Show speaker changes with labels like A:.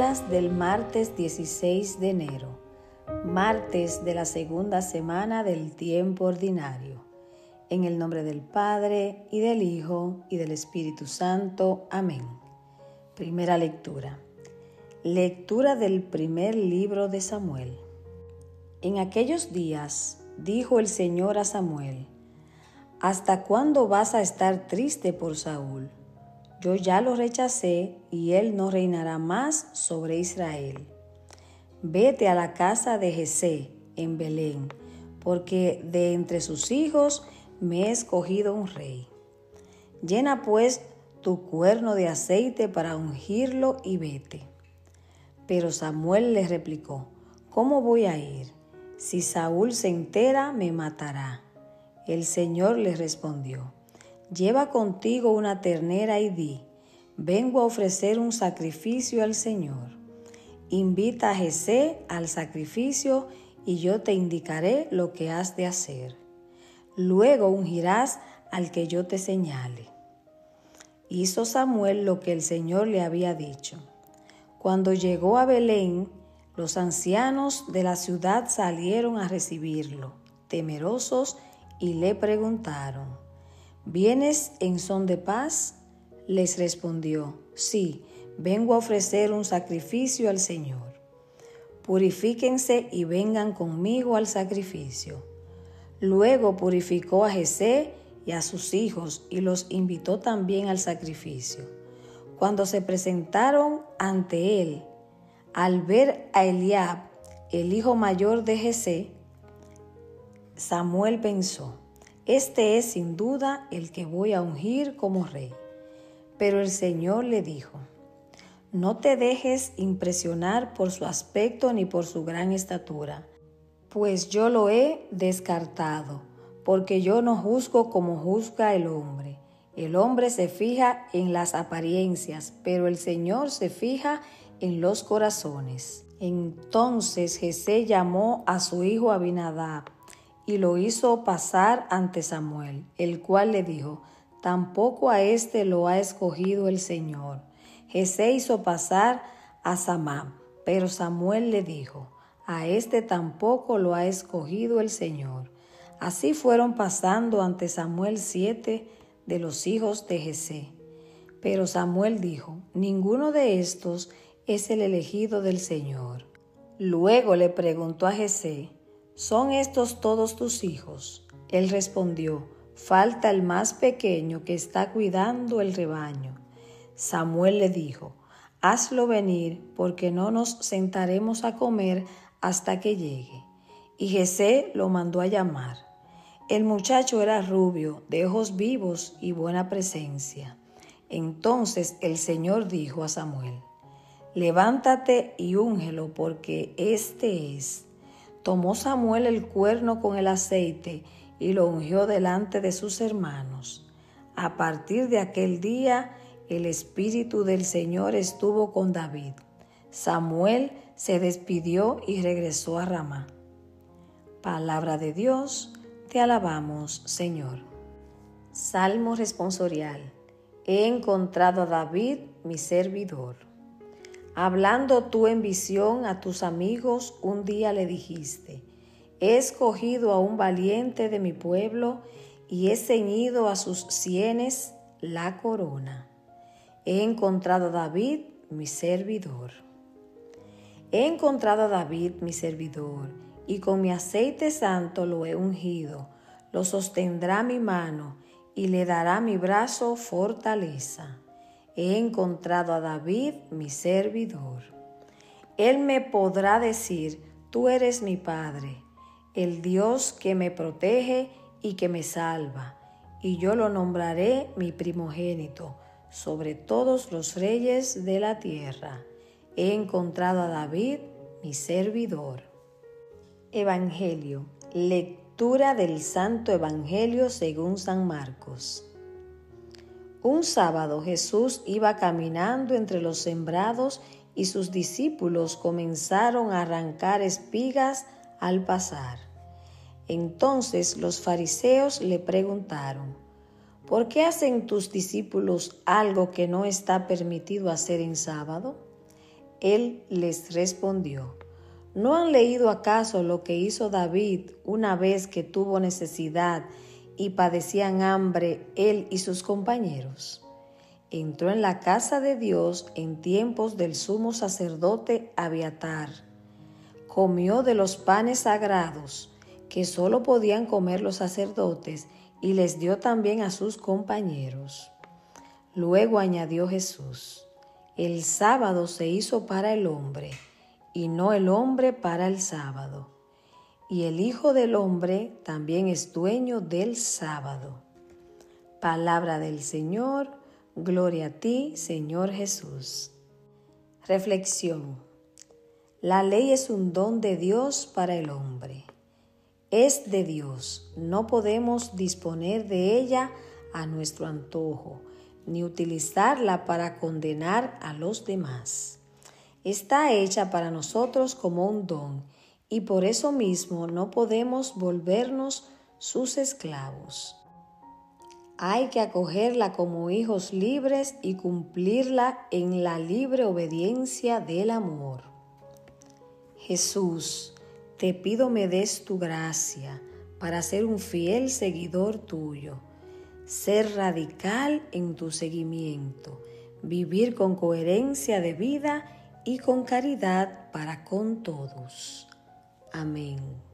A: Lecturas del martes 16 de enero, martes de la segunda semana del tiempo ordinario. En el nombre del Padre, y del Hijo, y del Espíritu Santo. Amén. Primera lectura. Lectura del primer libro de Samuel. En aquellos días dijo el Señor a Samuel: ¿Hasta cuándo vas a estar triste por Saúl? Yo ya lo rechacé y él no reinará más sobre Israel. Vete a la casa de Jesé en Belén, porque de entre sus hijos me he escogido un rey. Llena pues tu cuerno de aceite para ungirlo y vete. Pero Samuel le replicó: ¿Cómo voy a ir? Si Saúl se entera, me matará. El Señor le respondió: Lleva contigo una ternera y di: vengo a ofrecer un sacrificio al Señor. Invita a Jesé al sacrificio y yo te indicaré lo que has de hacer. Luego ungirás al que yo te señale. Hizo Samuel lo que el Señor le había dicho. Cuando llegó a Belén, los ancianos de la ciudad salieron a recibirlo, temerosos, y le preguntaron: ¿Vienes en son de paz? Les respondió: Sí, vengo a ofrecer un sacrificio al Señor. Purifíquense y vengan conmigo al sacrificio. Luego purificó a Jesé y a sus hijos y los invitó también al sacrificio. Cuando se presentaron ante él, al ver a Eliab, el hijo mayor de Jesé, Samuel pensó: Este es sin duda el que voy a ungir como rey. Pero el Señor le dijo: No te dejes impresionar por su aspecto ni por su gran estatura, pues yo lo he descartado, porque yo no juzgo como juzga el hombre. El hombre se fija en las apariencias, pero el Señor se fija en los corazones. Entonces Jesé llamó a su hijo Abinadab y lo hizo pasar ante Samuel, el cual le dijo: Tampoco a éste lo ha escogido el Señor. Jesé hizo pasar a Samá, pero Samuel le dijo: A éste tampoco lo ha escogido el Señor. Así fueron pasando ante Samuel 7 de los hijos de Jesé. Pero Samuel dijo: Ninguno de estos es el elegido del Señor. Luego le preguntó a Jesé: ¿Son estos todos tus hijos? Él respondió: Falta el más pequeño que está cuidando el rebaño. Samuel le dijo: Hazlo venir, porque no nos sentaremos a comer hasta que llegue. Y Jesé lo mandó a llamar. El muchacho era rubio, de ojos vivos y buena presencia. Entonces el Señor dijo a Samuel: Levántate y úngelo, porque este es. Tomó Samuel el cuerno con el aceite y lo ungió delante de sus hermanos. A partir de aquel día, el Espíritu del Señor estuvo con David. Samuel se despidió y regresó a Ramá. Palabra de Dios, te alabamos, Señor. Salmo responsorial. He encontrado a David, mi servidor. Hablando tú en visión a tus amigos, un día le dijiste: He escogido a un valiente de mi pueblo y he ceñido a sus sienes la corona. He encontrado a David, mi servidor. He encontrado a David, mi servidor, y con mi aceite santo lo he ungido. Lo sostendrá mi mano y le dará mi brazo fortaleza. He encontrado a David, mi servidor. Él me podrá decir: Tú eres mi Padre, el Dios que me protege y que me salva, y yo lo nombraré mi primogénito sobre todos los reyes de la tierra. He encontrado a David, mi servidor. Evangelio. Lectura del Santo Evangelio según San Marcos. Un sábado Jesús iba caminando entre los sembrados y sus discípulos comenzaron a arrancar espigas al pasar. Entonces los fariseos le preguntaron: ¿Por qué hacen tus discípulos algo que no está permitido hacer en sábado? Él les respondió: ¿no han leído acaso lo que hizo David una vez que tuvo necesidad y padecían hambre él y sus compañeros? Entró en la casa de Dios en tiempos del sumo sacerdote Abiatar. Comió de los panes sagrados que solo podían comer los sacerdotes y les dio también a sus compañeros. Luego añadió Jesús: el sábado se hizo para el hombre, y no el hombre para el sábado. Y el Hijo del Hombre también es dueño del sábado. Palabra del Señor, gloria a ti, Señor Jesús. Reflexión. La ley es un don de Dios para el hombre. Es de Dios, no podemos disponer de ella a nuestro antojo, ni utilizarla para condenar a los demás. Está hecha para nosotros como un don, y por eso mismo no podemos volvernos sus esclavos. Hay que acogerla como hijos libres y cumplirla en la libre obediencia del amor. Jesús, te pido me des tu gracia para ser un fiel seguidor tuyo, ser radical en tu seguimiento, vivir con coherencia de vida y con caridad para con todos. Amén.